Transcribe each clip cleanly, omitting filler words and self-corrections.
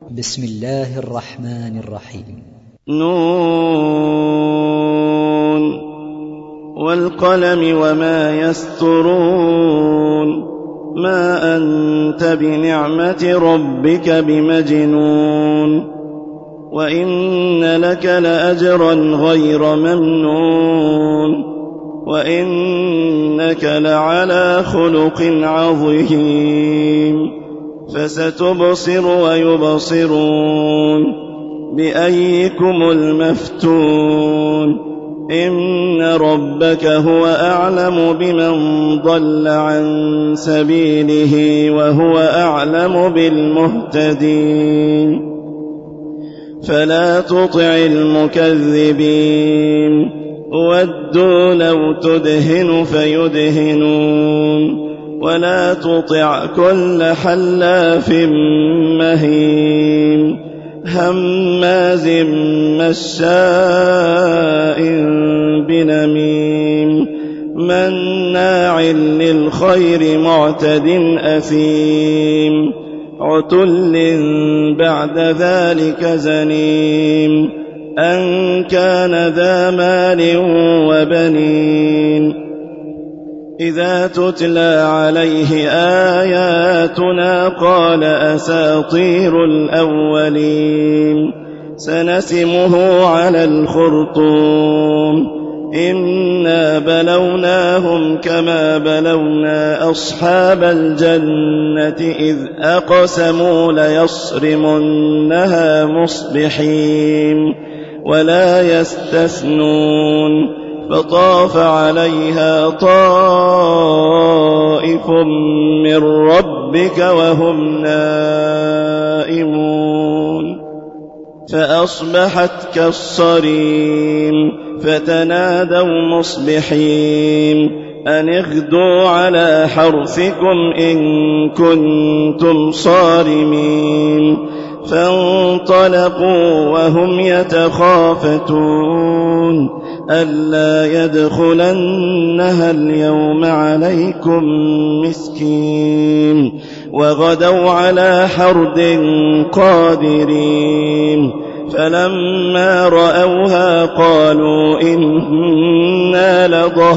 بسم الله الرحمن الرحيم. نون والقلم وما يسطرون ما أنت بنعمة ربك بمجنون وإن لك لأجرا غير ممنون وإنك لعلى خلق عظيم فستبصر ويبصرون بأيكم المفتون إن ربك هو أعلم بمن ضل عن سبيله وهو أعلم بالمهتدين فلا تطع المكذبين ودوا لو تدهن فيدهنون ولا تطع كل حلاف مهين هماز مشاء بنميم مناع للخير معتد أثيم عتل بعد ذلك زنيم أن كان ذا مال وبنين إذا تتلى عليه آياتنا قال أساطير الأولين سنسمه على الخرطوم إنا بلوناهم كما بلونا أصحاب الجنة إذ أقسموا ليصرمنها مصبحين ولا يستثنون فطاف عليها طائف من ربك وهم نائمون فأصبحت كالصريم فتنادوا مصبحين أن اغدوا على حرثكم إن كنتم صارمين فانطلقوا وهم يتخافتون ألا يدخلنها اليوم عليكم مسكين وغدوا على حرد قادرين فلما رأوها قالوا إنا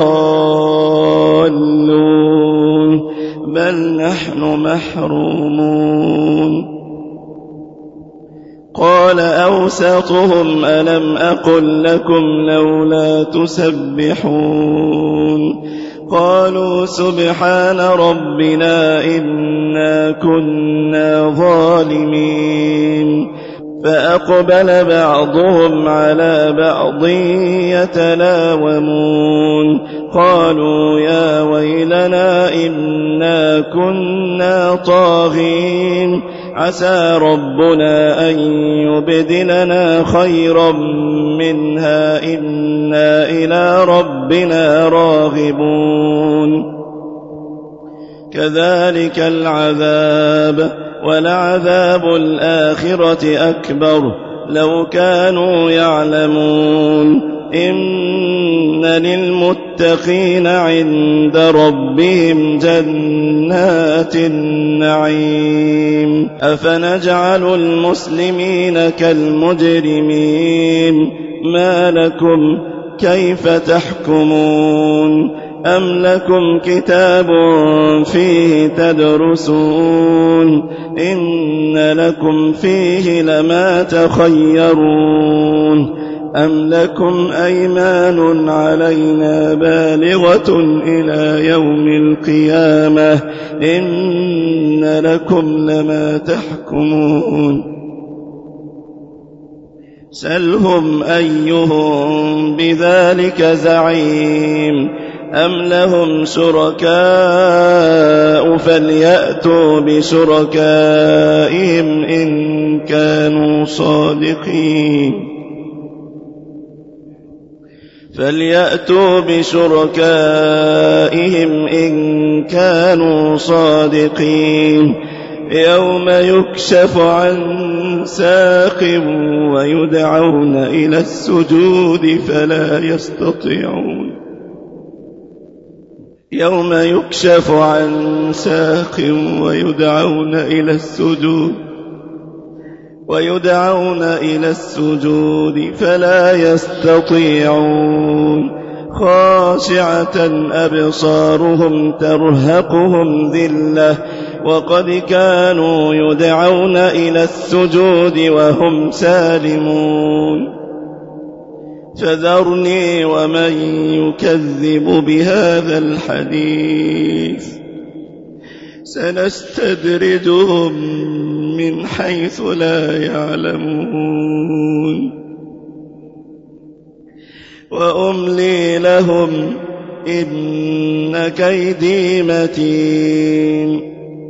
لضالون بل نحن محرومون قال أوسطهم ألم أقل لكم لولا تسبحون قالوا سبحان ربنا إنا كنا ظالمين فأقبل بعضهم على بعض يتلاومون قالوا يا ويلنا إنا كنا طاغين عسى ربنا أن يبدلنا خيرا منها إنا إلى ربنا راغبون كذلك العذاب ولعذاب الآخرة أكبر لو كانوا يعلمون إن للمتقين عند ربهم جنات النعيم أفنجعل المسلمين كالمجرمين ما لكم كيف تحكمون أم لكم كتاب فيه تدرسون إن لكم فيه لما تخيرون أم لكم أيمان علينا بالغة إلى يوم القيامة إن لكم لما تحكمون سلهم أيهم بذلك زعيم أم لهم شركاء فليأتوا بشركائهم إن كانوا صادقين فليأتوا بشركائهم إن كانوا صادقين يوم يكشف عن ساق ويدعون إلى السجود فلا يستطيعون يوم يكشف عن ساق ويدعون إلى السجود ويدعون إلى السجود فلا يستطيعون خاشعة أبصارهم ترهقهم ذلة وقد كانوا يدعون إلى السجود وهم سالمون فذرني ومن يكذب بهذا الحديث سنستدرجهم من حيث لا يعلمون وأملي لهم إن كيدي متين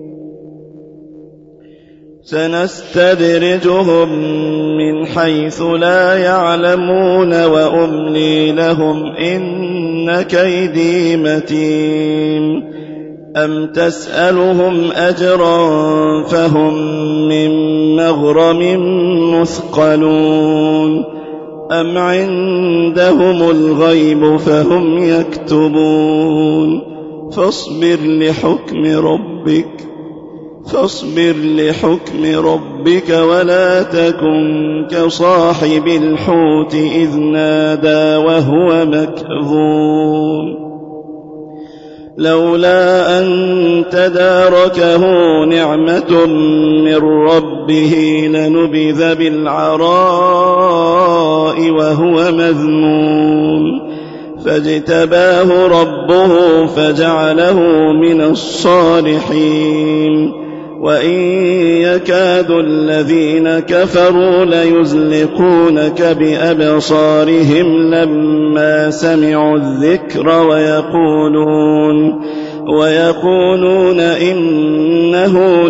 سنستدرجهم من حيث لا يعلمون وأملي لهم إن كيدي متين أم تسألهم أجرا فهم من مغرم مثقلون أم عندهم الغيب فهم يكتبون فاصبر لحكم ربك ولا تكن كصاحب الحوت إذ نادى وهو مكظوم لولا أن تداركه نعمة من ربه لنبذ بالعراء وهو مذموم فاجتباه ربه فجعله من الصالحين وإن يكاد الذين كفروا ليزلقونك بأبصارهم لما سمعوا الذكر ويقولون إنه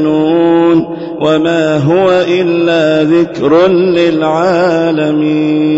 لمجنون وما هو إلا ذكر للعالمين